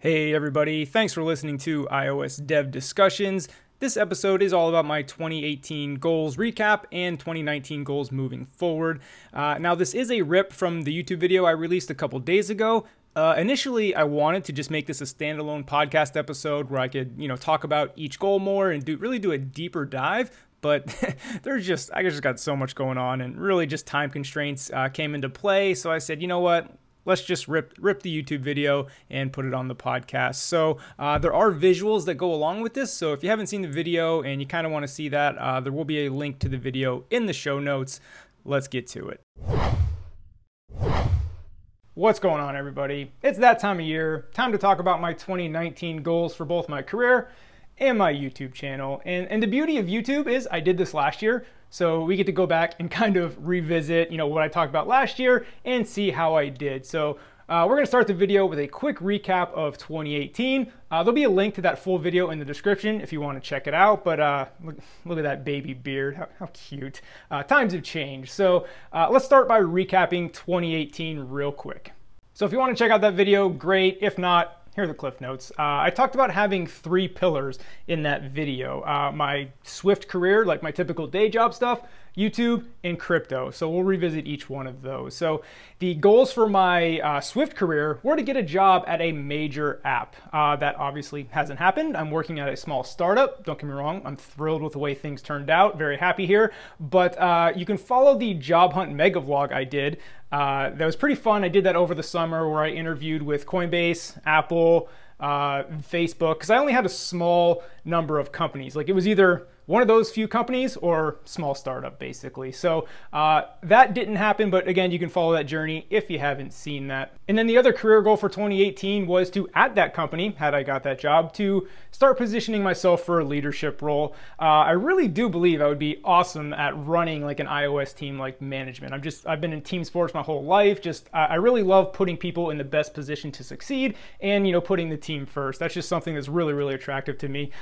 Hey everybody, thanks for listening to iOS Dev Discussions. This episode is all about my 2018 goals recap and 2019 goals moving forward. Now this is a rip from the YouTube video I released a couple days ago. Initially, I wanted to just make this a standalone podcast episode where I could, talk about each goal more and really do a deeper dive. But I just got so much going on, and really just time constraints came into play. So I said, you know what? Let's just rip the YouTube video and put it on the podcast. So there are visuals that go along with this. So if you haven't seen the video and you kind of want to see that, there will be a link to the video in the show notes. Let's get to it. What's going on, everybody? It's that time of year. Time to talk about my 2019 goals for both my career and my YouTube channel. And the beauty of YouTube is I did this last year. So we get to go back and kind of revisit, what I talked about last year and see how I did. So we're going to start the video with a quick recap of 2018. There'll be a link to that full video in the description if you want to check it out. But look at that baby beard. How cute. Times have changed. So let's start by recapping 2018 real quick. So if you want to check out that video, great. If not, here are the cliff notes. I talked about having 3 pillars in that video. My Swift career, like my typical day job stuff, YouTube, and crypto. So we'll revisit each one of those. So the goals for my Swift career were to get a job at a major app. That obviously hasn't happened. I'm working at a small startup. Don't get me wrong. I'm thrilled with the way things turned out. Very happy here. But you can follow the job hunt mega vlog I did. That was pretty fun. I did that over the summer where I interviewed with Coinbase, Apple, Facebook, because I only had a small number of companies. Like it was either one of those few companies or small startup basically. So that didn't happen, but again, you can follow that journey if you haven't seen that. And then the other career goal for 2018 was to, at that company, had I got that job, to start positioning myself for a leadership role. I really do believe I would be awesome at running like an iOS team, like management. I've been in team sports my whole life. I really love putting people in the best position to succeed and, putting the team first. That's just something that's really, really attractive to me.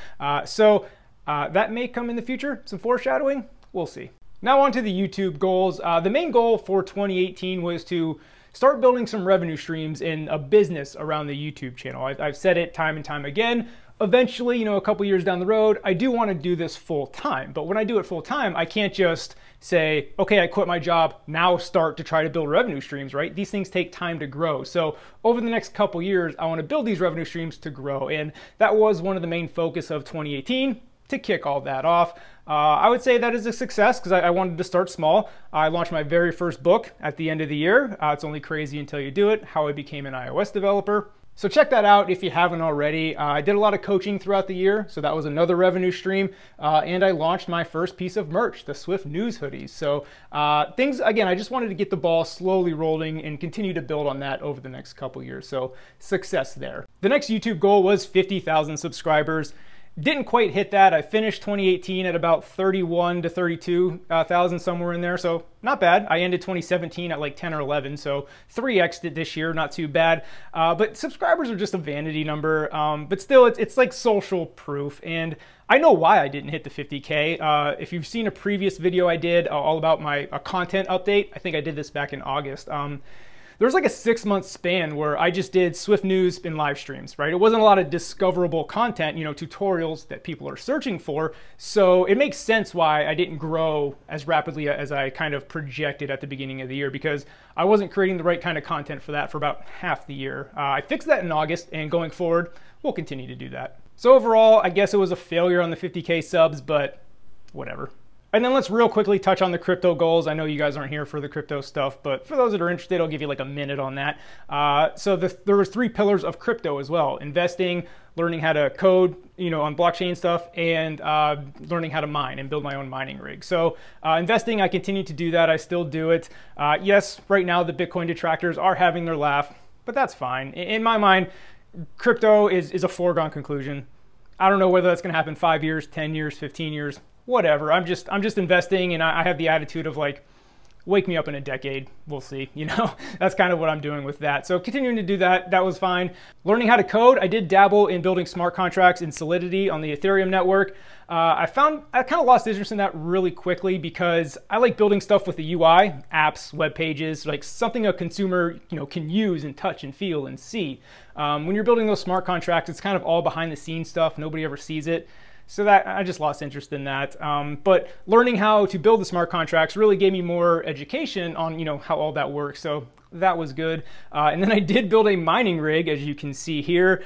That may come in the future, some foreshadowing, we'll see. Now on to the YouTube goals. The main goal for 2018 was to start building some revenue streams in a business around the YouTube channel. I've said it time and time again. Eventually, a couple years down the road, I do want to do this full time. But when I do it full time, I can't just say, okay, I quit my job, now start to try to build revenue streams, right? These things take time to grow. So over the next couple years, I want to build these revenue streams to grow. And that was one of the main focus of 2018. To kick all that off. I would say that is a success because I wanted to start small. I launched my very first book at the end of the year. It's only crazy until you do it, How I Became an iOS Developer. So check that out if you haven't already. I did a lot of coaching throughout the year, so that was another revenue stream. And I launched my first piece of merch, the Swift News hoodies. So things, again, I just wanted to get the ball slowly rolling and continue to build on that over the next couple years. So success there. The next YouTube goal was 50,000 subscribers. Didn't quite hit that. I finished 2018 at about 31 to 32,000, somewhere in there. So not bad. I ended 2017 at like 10 or 11. So 3x'd it this year, not too bad. But subscribers are just a vanity number. But still, it's like social proof. And I know why I didn't hit the 50K. If you've seen a previous video I did all about my content update, I think I did this back in August. There's like a 6-month span where I just did Swift News in live streams, right? It wasn't a lot of discoverable content, tutorials that people are searching for. So it makes sense why I didn't grow as rapidly as I kind of projected at the beginning of the year, because I wasn't creating the right kind of content for that for about half the year. I fixed that in August, and going forward, we'll continue to do that. So overall, I guess it was a failure on the 50K subs, but whatever. And then let's real quickly touch on the crypto goals. I know you guys aren't here for the crypto stuff, but for those that are interested, I'll give you like a minute on that. There was 3 pillars of crypto as well: investing, learning how to code, on blockchain stuff, and learning how to mine and build my own mining rig. So investing, I continue to do that. I still do it. Yes, right now the Bitcoin detractors are having their laugh, but that's fine. In my mind, crypto is a foregone conclusion. I don't know whether that's going to happen 5 years, 10 years, 15 years. Whatever. I'm just investing, and I have the attitude of like, wake me up in a decade, we'll see, that's kind of what I'm doing with that. So continuing to do that, that was fine. Learning how to code, I did dabble in building smart contracts in Solidity on the Ethereum network. I kind of lost interest in that really quickly because I like building stuff with the UI, apps, web pages, like something a consumer can use and touch and feel and see. When you're building those smart contracts, it's kind of all behind the scenes stuff. Nobody ever sees it. So that I just lost interest in that. But learning how to build the smart contracts really gave me more education on how all that works. So that was good. And then I did build a mining rig, as you can see here.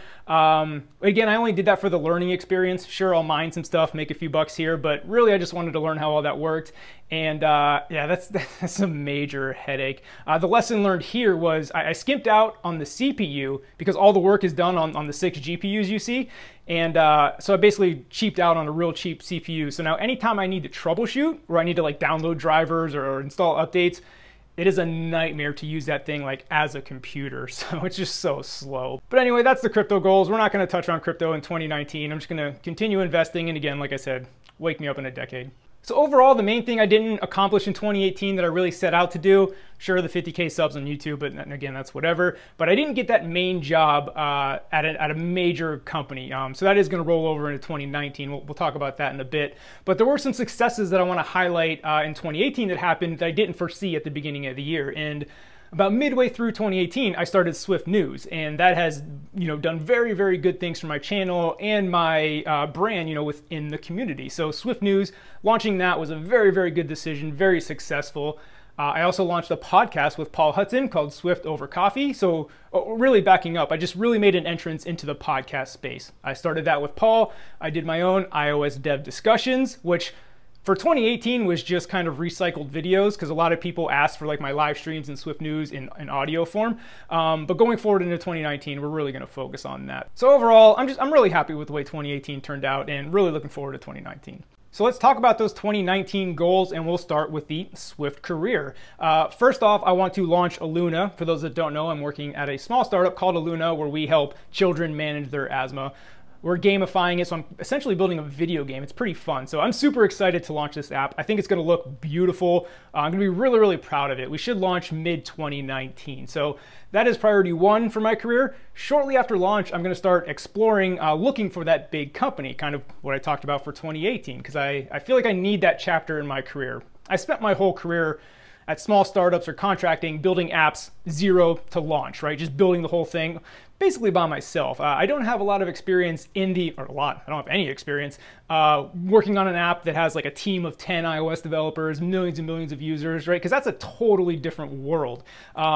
Again, I only did that for the learning experience. Sure, I'll mine some stuff, make a few bucks here, but really I just wanted to learn how all that worked. And yeah, that's a major headache. The lesson learned here was I skimped out on the CPU because all the work is done on the 6 GPUs you see. And so I basically cheaped out on a real cheap CPU. So now anytime I need to troubleshoot or I need to like download drivers or install updates, it is a nightmare to use that thing like as a computer. So it's just so slow. But anyway, that's the crypto goals. We're not going to touch on crypto in 2019. I'm just going to continue investing. And again, like I said, wake me up in a decade. So overall, the main thing I didn't accomplish in 2018 that I really set out to do, sure, the 50K subs on YouTube, but again, that's whatever. But I didn't get that main job at a major company. So that is going to roll over into 2019. We'll talk about that in a bit. But there were some successes that I want to highlight in 2018 that happened that I didn't foresee at the beginning of the year. And about midway through 2018, I started Swift News, and that has, done very, very good things for my channel and my brand, within the community. So Swift News, launching that was a very, very good decision, very successful. I also launched a podcast with Paul Hudson called Swift Over Coffee. So really backing up, I just really made an entrance into the podcast space. I started that with Paul. I did my own iOS dev discussions, which for 2018 was just kind of recycled videos because a lot of people asked for like my live streams and Swift News in audio form. But going forward into 2019, we're really going to focus on that. So overall, I'm really happy with the way 2018 turned out and really looking forward to 2019. So let's talk about those 2019 goals, and we'll start with the Swift career. First off, I want to launch Illuna. For those that don't know, I'm working at a small startup called Illuna where we help children manage their asthma. We're gamifying it, so I'm essentially building a video game. It's pretty fun. So I'm super excited to launch this app. I think it's gonna look beautiful. I'm gonna be really, really proud of it. We should launch mid-2019. So that is priority 1 for my career. Shortly after launch, I'm gonna start exploring, looking for that big company, kind of what I talked about for 2018, because I feel like I need that chapter in my career. I spent my whole career at small startups or contracting, building apps 0 to launch, right? Just building the whole thing basically by myself. I don't have a lot of experience I don't have any experience working on an app that has like a team of 10 iOS developers, millions and millions of users, right? Because that's a totally different world.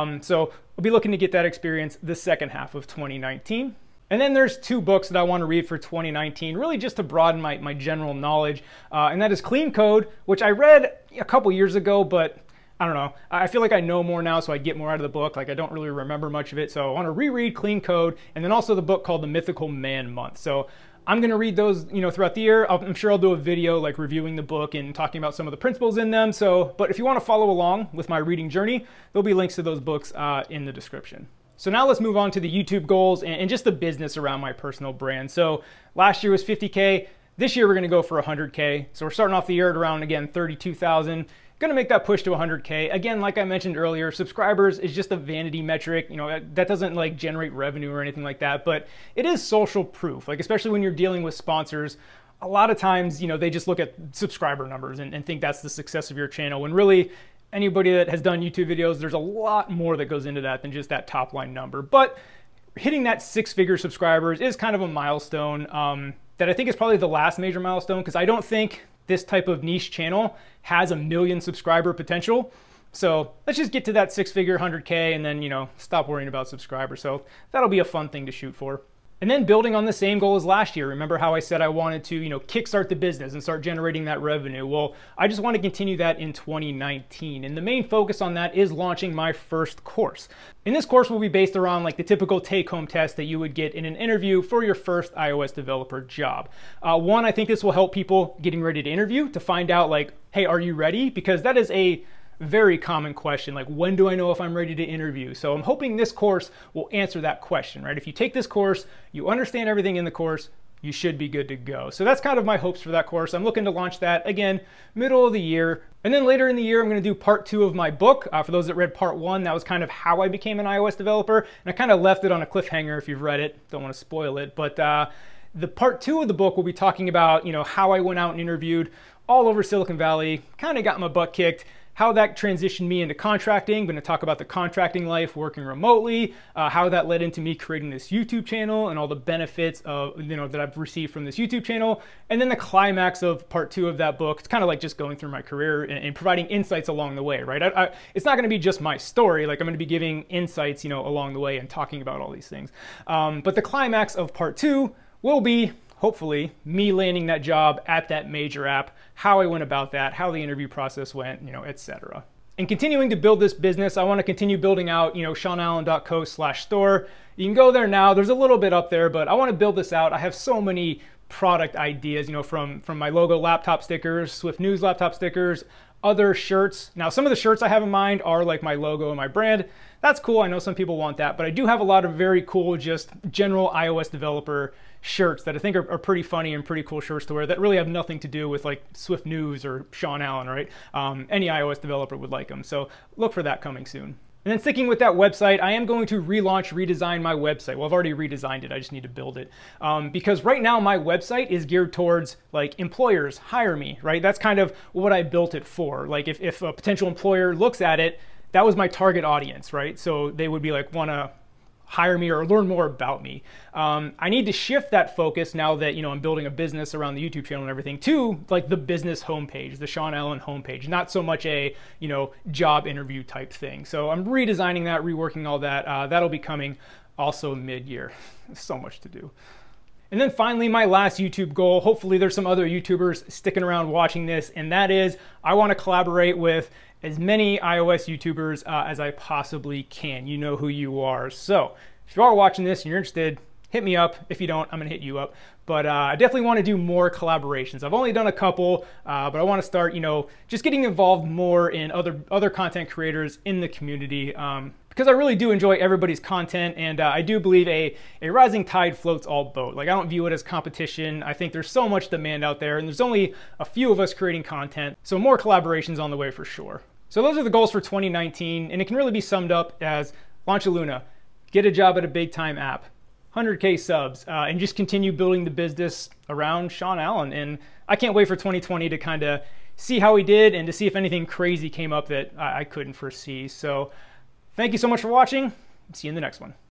So I'll be looking to get that experience the second half of 2019. And then there's 2 books that I want to read for 2019, really just to broaden my general knowledge. And that is Clean Code, which I read a couple years ago, but I don't know. I feel like I know more now, so I get more out of the book. Like I don't really remember much of it. So I want to reread Clean Code, and then also the book called The Mythical Man Month. So I'm going to read those, throughout the year. I'm sure I'll do a video like reviewing the book and talking about some of the principles in them. But if you want to follow along with my reading journey, there'll be links to those books in the description. So now let's move on to the YouTube goals and just the business around my personal brand. So last year was 50K. This year we're going to go for 100K. So we're starting off the year at around, again, 32,000. Going to make that push to 100K. Again, like I mentioned earlier, subscribers is just a vanity metric. That doesn't like generate revenue or anything like that, but it is social proof. Like especially when you're dealing with sponsors, a lot of times, they just look at subscriber numbers and think that's the success of your channel. When really anybody that has done YouTube videos, there's a lot more that goes into that than just that top line number. But hitting that 6-figure subscribers is kind of a milestone that I think is probably the last major milestone, because I don't think this type of niche channel has 1 million subscriber potential. So let's just get to that 6-figure 100K and then, stop worrying about subscribers. So that'll be a fun thing to shoot for. And then building on the same goal as last year. Remember how I said I wanted to, kickstart the business and start generating that revenue? Well, I just want to continue that in 2019. And the main focus on that is launching my first course. And this course will be based around like the typical take-home test that you would get in an interview for your first iOS developer job. One, I think this will help people getting ready to interview to find out like, hey, are you ready? Because that is a very common question, like when do I know if I'm ready to interview? So I'm hoping this course will answer that question, right? If you take this course, you understand everything in the course, you should be good to go. So that's kind of my hopes for that course. I'm looking to launch that, again, middle of the year. And then later in the year, I'm going to do part 2 of my book. For those that read part 1, that was kind of how I became an iOS developer. And I kind of left it on a cliffhanger if you've read it. Don't want to spoil it. But the part 2 of the book will be talking about, how I went out and interviewed all over Silicon Valley, kind of got my butt kicked, how that transitioned me into contracting. I'm going to talk about the contracting life, working remotely, how that led into me creating this YouTube channel and all the benefits of, that I've received from this YouTube channel. And then the climax of part 2 of that book, it's kind of like just going through my career and providing insights along the way, right? It's not going to be just my story. Like I'm going to be giving insights, along the way and talking about all these things. But the climax of part 2 will be, hopefully, me landing that job at that major app, how I went about that, how the interview process went, etc. And continuing to build this business, I want to continue building out, seanallen.co/store. You can go there now. There's a little bit up there, but I want to build this out. I have so many product ideas, from my logo laptop stickers, Swift News laptop stickers, other shirts. Now, some of the shirts I have in mind are like my logo and my brand. That's cool. I know some people want that, but I do have a lot of very cool, just general iOS developer shirts that I think are pretty funny and pretty cool shirts to wear that really have nothing to do with like Swift News or Sean Allen, right? Any iOS developer would like them. So look for that coming soon. And then sticking with that website, I am going to redesign my website. Well, I've already redesigned it. I just need to build it. Because right now my website is geared towards like employers, hire me, right? That's kind of what I built it for. Like if a potential employer looks at it, that was my target audience, right? So they would be like, want to hire me or learn more about me. I need to shift that focus now that, I'm building a business around the YouTube channel and everything to like the business homepage, the Sean Allen homepage, not so much a, job interview type thing. So I'm redesigning that, reworking all that. That'll be coming also mid-year. So much to do. And then finally, my last YouTube goal, hopefully there's some other YouTubers sticking around watching this, and that is I want to collaborate with as many iOS YouTubers as I possibly can. You know who you are. So if you are watching this and you're interested, hit me up. If you don't, I'm going to hit you up. But I definitely want to do more collaborations. I've only done a couple, but I want to start, just getting involved more in other content creators in the community. Because I really do enjoy everybody's content, and I do believe a rising tide floats all boats. Like I don't view it as competition. I think there's so much demand out there, and there's only a few of us creating content. So more collaborations on the way for sure. So those are the goals for 2019, and it can really be summed up as launch a Luna, get a job at a big time app, 100K subs, and just continue building the business around Sean Allen. And I can't wait for 2020 to kind of see how he did and to see if anything crazy came up that I couldn't foresee. So thank you so much for watching. See you in the next one.